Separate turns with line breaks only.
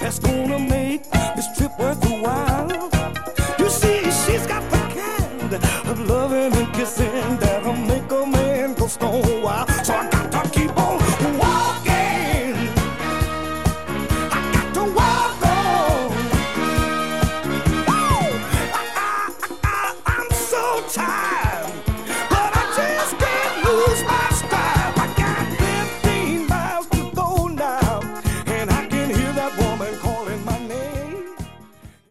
that's gonna make this trip worth a while. You see, she's got the kind of loving and kissing that'll make a man go stone wild. So I got to keep on walking. I got to walk on. Woo! I'm so tired, but I just can't lose my